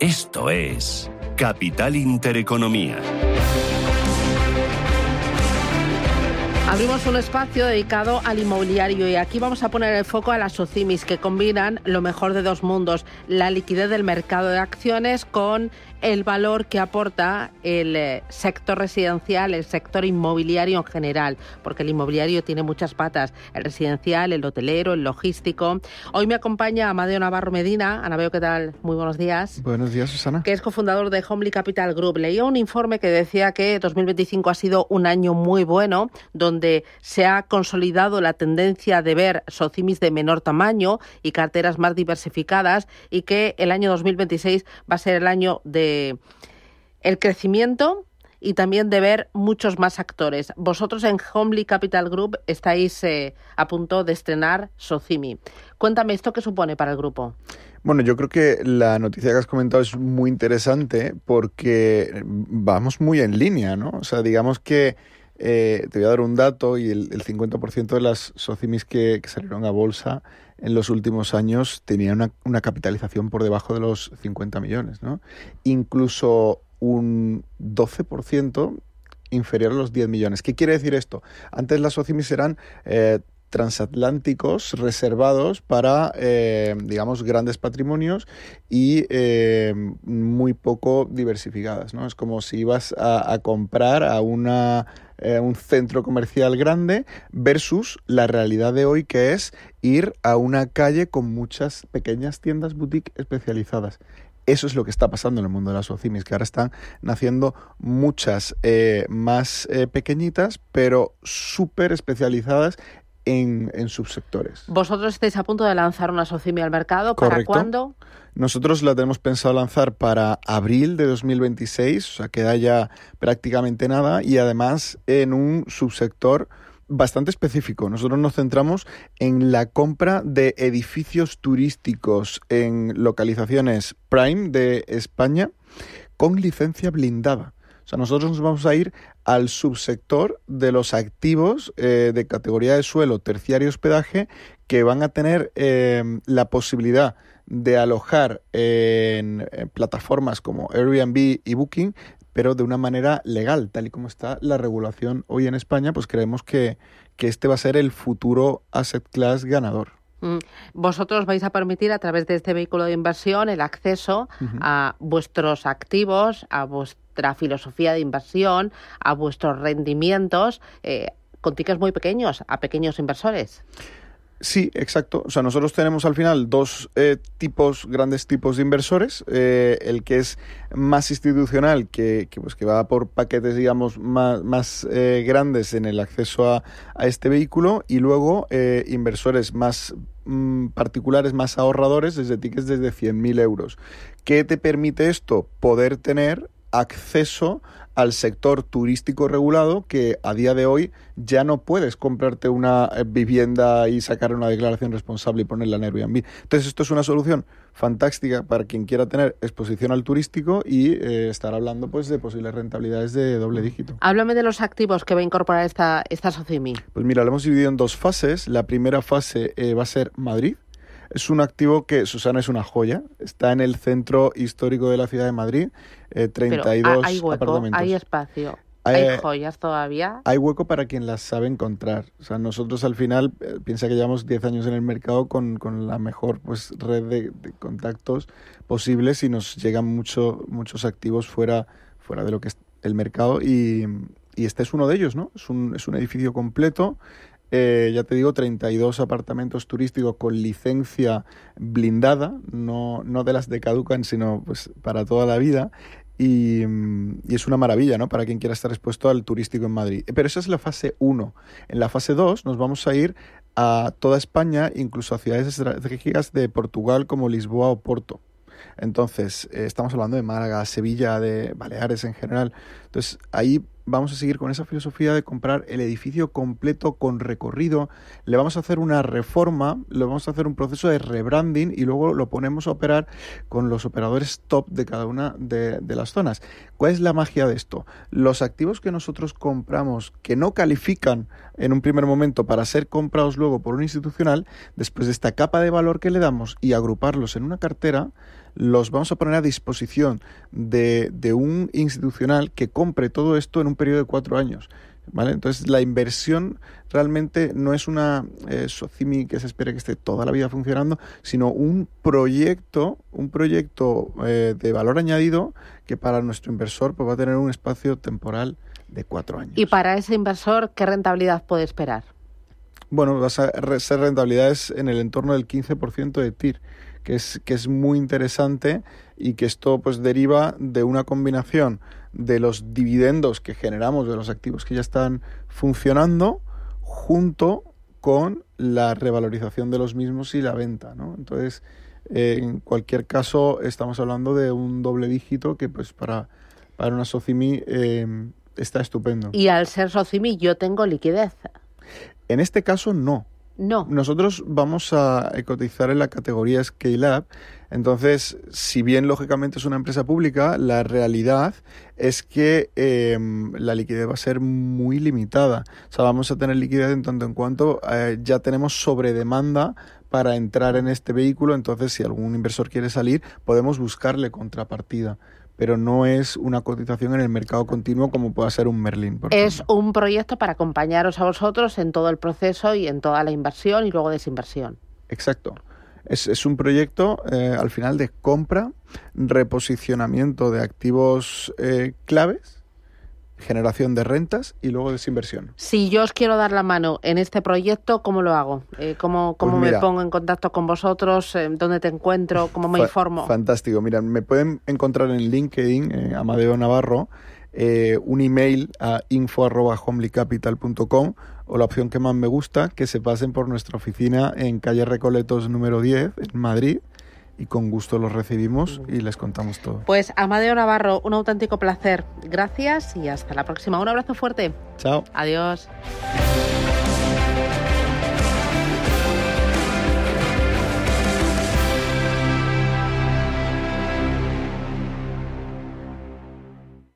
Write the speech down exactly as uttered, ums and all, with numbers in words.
Esto es Capital Intereconomía. Abrimos un espacio dedicado al inmobiliario y aquí vamos a poner el foco a las SOCIMIs, que combinan lo mejor de dos mundos: la liquidez del mercado de acciones con el valor que aporta el sector residencial, el sector inmobiliario en general, porque el inmobiliario tiene muchas patas: el residencial, el hotelero, el logístico. Hoy me acompaña Amadeo Navarro Medina. Amadeo, ¿qué tal? Muy buenos días. Buenos días, Susana. Que es cofundador de Homely Capital Group. Leía un informe que decía que dos mil veinticinco ha sido un año muy bueno, donde se ha consolidado la tendencia de ver SOCIMIs de menor tamaño y carteras más diversificadas, y que el año dos mil veintiséis va a ser el año de el crecimiento y también de ver muchos más actores. Vosotros en Homely Capital Group estáis eh, a punto de estrenar SOCIMI. Cuéntame, ¿esto qué supone para el grupo? Bueno, yo creo que la noticia que has comentado es muy interesante porque vamos muy en línea, ¿no? O sea, digamos que eh, te voy a dar un dato, y el, el cincuenta por ciento de las SOCIMIs que, que salieron a bolsa en los últimos años tenían una, una capitalización por debajo de los cincuenta millones, ¿no? Incluso un doce por ciento inferior a los diez millones. ¿Qué quiere decir esto? Antes las SOCIMIs eran eh, transatlánticos reservados para, eh, digamos, grandes patrimonios y eh, muy poco diversificadas, ¿no? Es como si ibas a, a comprar a una, eh, un centro comercial grande versus la realidad de hoy, que es ir a una calle con muchas pequeñas tiendas boutique especializadas. Eso es lo que está pasando en el mundo de las SOCIMIs, que ahora están naciendo muchas eh, más eh, pequeñitas, pero súper especializadas en, en subsectores. ¿Vosotros estáis a punto de lanzar una SOCIMI al mercado? ¿Para Correcto. cuándo? Nosotros la tenemos pensado lanzar para abril de dos mil veintiséis, o sea, queda ya prácticamente nada, y además en un subsector bastante específico. Nosotros nos centramos en la compra de edificios turísticos en localizaciones prime de España con licencia blindada. O sea, nosotros nos vamos a ir al subsector de los activos eh, de categoría de suelo, terciario, hospedaje, que van a tener eh, la posibilidad de alojar en, en plataformas como Airbnb y Booking, pero de una manera legal, tal y como está la regulación hoy en España. Pues creemos que, que este va a ser el futuro asset class ganador. Vosotros vais a permitir, a través de este vehículo de inversión, el acceso uh-huh. a vuestros activos, a vuestra filosofía de inversión, a vuestros rendimientos, eh, con tickets muy pequeños, a pequeños inversores. Sí, exacto. O sea, nosotros tenemos al final dos eh, tipos, grandes tipos de inversores. Eh, el que es más institucional, que, que, pues, que va por paquetes, digamos, más, más eh, grandes en el acceso a, a este vehículo. Y luego eh, inversores más mmm, particulares, más ahorradores, desde tickets desde cien mil euros. ¿Qué te permite esto? Poder tener acceso al sector turístico regulado, que a día de hoy ya no puedes comprarte una vivienda y sacar una declaración responsable y ponerla en Airbnb. Entonces esto es una solución fantástica para quien quiera tener exposición al turístico y eh, estar hablando pues de posibles rentabilidades de doble dígito. Háblame de los activos que va a incorporar esta, esta SOCIMI. Pues mira, lo hemos dividido en dos fases. La primera fase eh, va a ser Madrid. Es un activo que, Susana, es una joya. Está en el centro histórico de la ciudad de Madrid, eh, treinta y dos Pero hay hueco, apartamentos. Hay espacio, hay, hay joyas todavía. Hay hueco para quien las sabe encontrar. O sea, nosotros al final, eh, piensa que llevamos diez años en el mercado con, con la mejor pues red de, de contactos posibles, y nos llegan mucho, muchos activos fuera, fuera de lo que es el mercado, y, y este es uno de ellos, ¿no? Es un, es un edificio completo. Eh, ya te digo, treinta y dos apartamentos turísticos con licencia blindada, no, no de las de caducan, sino pues para toda la vida, y, y es una maravilla, ¿no?, para quien quiera estar expuesto al turístico en Madrid. Pero esa es la fase uno. En la fase dos nos vamos a ir a toda España, incluso a ciudades estratégicas de Portugal como Lisboa o Porto. Entonces, eh, estamos hablando de Málaga, Sevilla, de Baleares en general. Entonces, ahí vamos a seguir con esa filosofía de comprar el edificio completo con recorrido. Le vamos a hacer una reforma, le vamos a hacer un proceso de rebranding y luego lo ponemos a operar con los operadores top de cada una de, de las zonas. ¿Cuál es la magia de esto? Los activos que nosotros compramos, que no califican en un primer momento para ser comprados luego por un institucional, después de esta capa de valor que le damos y agruparlos en una cartera, los vamos a poner a disposición de, de un institucional que compre todo esto en un periodo de cuatro años. ¿Vale? Entonces, la inversión realmente no es una eh, SOCIMI que se espere que esté toda la vida funcionando, sino un proyecto, un proyecto eh, de valor añadido que para nuestro inversor pues, va a tener un espacio temporal de cuatro años. Y para ese inversor, ¿qué rentabilidad puede esperar? Bueno, va a ser rentabilidades en el entorno del quince por ciento de T I R, que es, que es muy interesante y que esto pues deriva de una combinación de los dividendos que generamos de los activos que ya están funcionando junto con la revalorización de los mismos y la venta, ¿no? Entonces, eh, en cualquier caso, estamos hablando de un doble dígito que pues para, para una SOCIMI eh, está estupendo. Y al ser SOCIMI yo tengo liquidez. En este caso, no. No. Nosotros vamos a cotizar en la categoría Scale Up. Entonces, si bien lógicamente es una empresa pública, la realidad es que eh, la liquidez va a ser muy limitada. O sea, vamos a tener liquidez en tanto en cuanto eh, ya tenemos sobredemanda para entrar en este vehículo. Entonces, si algún inversor quiere salir, podemos buscarle contrapartida. Pero no es una cotización en el mercado continuo como pueda ser un Merlin. Por es ejemplo. Un proyecto para acompañaros a vosotros en todo el proceso y en toda la inversión y luego desinversión. Exacto. Es, es un proyecto eh, al final de compra, reposicionamiento de activos eh, claves, generación de rentas y luego desinversión. Si yo os quiero dar la mano en este proyecto, ¿cómo lo hago? Eh, ¿Cómo, cómo pues mira, me pongo en contacto con vosotros? Eh, ¿Dónde te encuentro? ¿Cómo me fa- informo? Fantástico. Mira, me pueden encontrar en LinkedIn, eh, Amadeo Navarro, eh, un email a info arroba homelycapital punto com o la opción que más me gusta, que se pasen por nuestra oficina en calle Recoletos número diez, en Madrid, y con gusto los recibimos y les contamos todo. Pues Amadeo Navarro, un auténtico placer. Gracias y hasta la próxima. Un abrazo fuerte. Chao. Adiós.